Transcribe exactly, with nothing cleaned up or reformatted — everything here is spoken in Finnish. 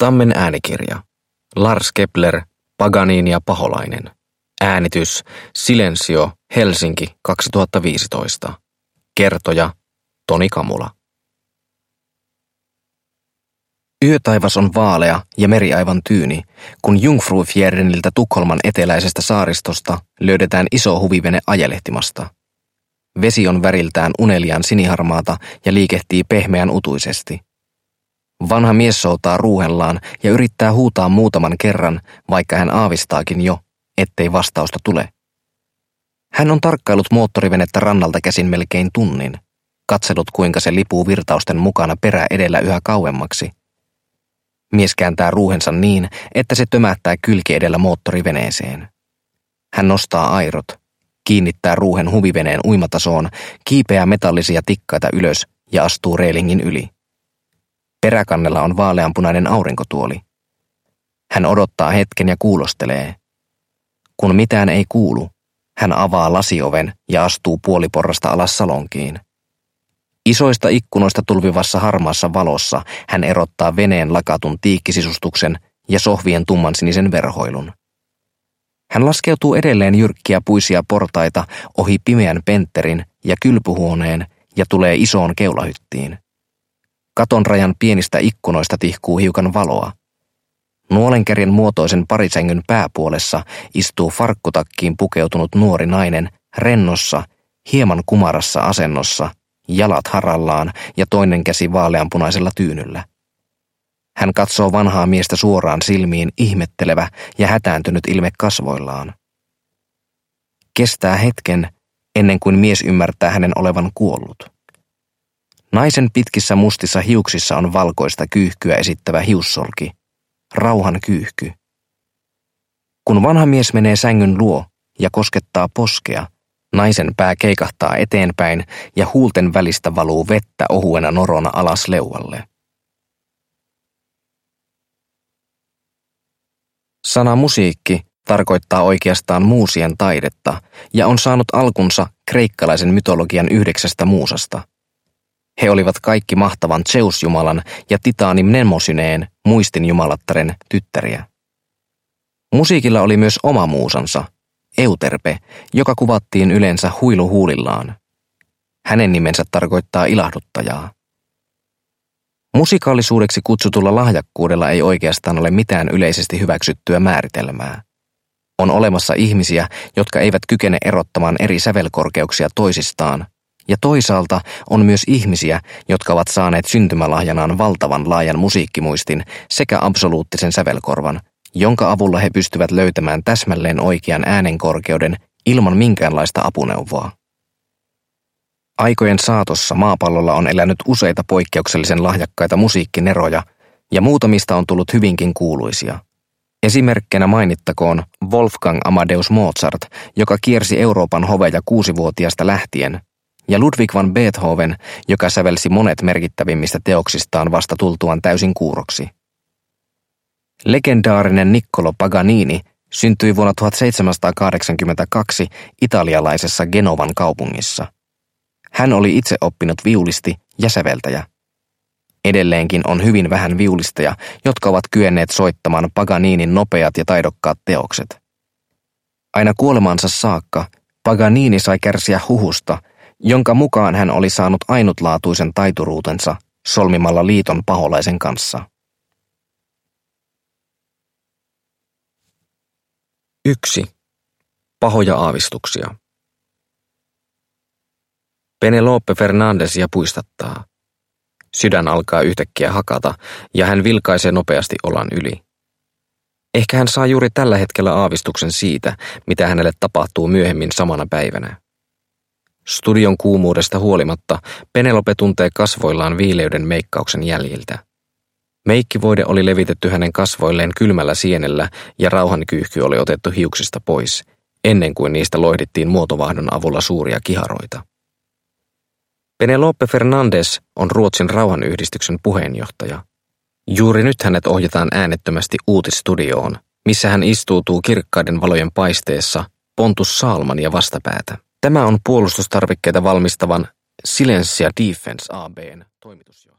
Tammen äänikirja. Lars Kepler, Paganini ja paholainen. Äänitys Silensio, Helsinki kaksituhattaviisitoista. Kertoja Toni Kamula. Yötaivas on vaalea ja meri aivan tyyni, kun Jungfrufjärdeniltä Tukholman eteläisestä saaristosta löydetään iso huvivene ajelehtimasta. Vesi on väriltään uneliaan siniharmaata ja liikehtii pehmeän utuisesti. Vanha mies soutaa ruuhellaan ja yrittää huutaa muutaman kerran, vaikka hän aavistaakin jo, ettei vastausta tule. Hän on tarkkaillut moottorivenettä rannalta käsin melkein tunnin, katsellut kuinka se lipuu virtausten mukana perä edellä yhä kauemmaksi. Mies kääntää ruuhensa niin, että se tömähtää kylki edellä moottoriveneeseen. Hän nostaa airot, kiinnittää ruuhen huviveneen uimatasoon, kiipeää metallisia tikkaita ylös ja astuu reilingin yli. Peräkannella on vaaleanpunainen aurinkotuoli. Hän odottaa hetken ja kuulostelee. Kun mitään ei kuulu, hän avaa lasioven ja astuu puoliporrasta alas salonkiin. Isoista ikkunoista tulvivassa harmaassa valossa hän erottaa veneen lakatun tiikkisisustuksen ja sohvien tummansinisen verhoilun. Hän laskeutuu edelleen jyrkkiä puisia portaita ohi pimeän pentterin ja kylpyhuoneen ja tulee isoon keulahyttiin. Katonrajan pienistä ikkunoista tihkuu hiukan valoa. Nuolenkärjen muotoisen parisängyn pääpuolessa istuu farkkutakkiin pukeutunut nuori nainen rennossa, hieman kumarassa asennossa, jalat harallaan ja toinen käsi vaaleanpunaisella tyynyllä. Hän katsoo vanhaa miestä suoraan silmiin ihmettelevä ja hätääntynyt ilme kasvoillaan. Kestää hetken, ennen kuin mies ymmärtää hänen olevan kuollut. Naisen pitkissä mustissa hiuksissa on valkoista kyyhkyä esittävä hiussolki, rauhan kyyhky. Kun vanha mies menee sängyn luo ja koskettaa poskea, naisen pää keikahtaa eteenpäin ja huulten välistä valuu vettä ohuena norona alas leualle. Sana musiikki tarkoittaa oikeastaan muusien taidetta ja on saanut alkunsa kreikkalaisen mytologian yhdeksästä muusasta. He olivat kaikki mahtavan Zeus-jumalan ja Titaani Mnemosyneen muistinjumalattaren tyttäriä. Musiikilla oli myös oma muusansa, Euterpe, joka kuvattiin yleensä huiluhuulillaan. Hänen nimensä tarkoittaa ilahduttajaa. Musikaalisuudeksi kutsutulla lahjakkuudella ei oikeastaan ole mitään yleisesti hyväksyttyä määritelmää. On olemassa ihmisiä, jotka eivät kykene erottamaan eri sävelkorkeuksia toisistaan, ja toisaalta on myös ihmisiä, jotka ovat saaneet syntymälahjanaan valtavan laajan musiikkimuistin sekä absoluuttisen sävelkorvan, jonka avulla he pystyvät löytämään täsmälleen oikean äänenkorkeuden ilman minkäänlaista apuneuvoa. Aikojen saatossa maapallolla on elänyt useita poikkeuksellisen lahjakkaita musiikkineroja, ja muutamista on tullut hyvinkin kuuluisia. Esimerkkinä mainittakoon Wolfgang Amadeus Mozart, joka kiersi Euroopan hoveja kuusivuotiaasta lähtien, ja Ludwig van Beethoven, joka sävelsi monet merkittävimmistä teoksistaan vasta tultuaan täysin kuuroksi. Legendaarinen Niccolò Paganini syntyi vuonna tuhatseitsemänsataakahdeksankymmentäkaksi italialaisessa Genovan kaupungissa. Hän oli itse oppinut viulisti ja säveltäjä. Edelleenkin on hyvin vähän viulisteja, jotka ovat kyenneet soittamaan Paganinin nopeat ja taidokkaat teokset. Aina kuolemansa saakka Paganini sai kärsiä huhusta, jonka mukaan hän oli saanut ainutlaatuisen taituruutensa solmimalla liiton paholaisen kanssa. yksi. Pahoja aavistuksia. Penelope Fernandesia puistattaa. Sydän alkaa yhtäkkiä hakata ja hän vilkaisee nopeasti olan yli. Ehkä hän saa juuri tällä hetkellä aavistuksen siitä, mitä hänelle tapahtuu myöhemmin samana päivänä. Studion kuumuudesta huolimatta Penelope tuntee kasvoillaan viileyden meikkauksen jäljiltä. Meikkivoide oli levitetty hänen kasvoilleen kylmällä sienellä ja rauhankyyhky oli otettu hiuksista pois, ennen kuin niistä loihdittiin muotovahdon avulla suuria kiharoita. Penelope Fernandes on Ruotsin rauhanyhdistyksen puheenjohtaja. Juuri nyt hänet ohjataan äänettömästi uutisstudioon, missä hän istuutuu kirkkaiden valojen paisteessa Pontus Saalmania vastapäätä. Tämä on puolustustarvikkeita valmistavan Silencia Defense A B:n toimitusjohtaja.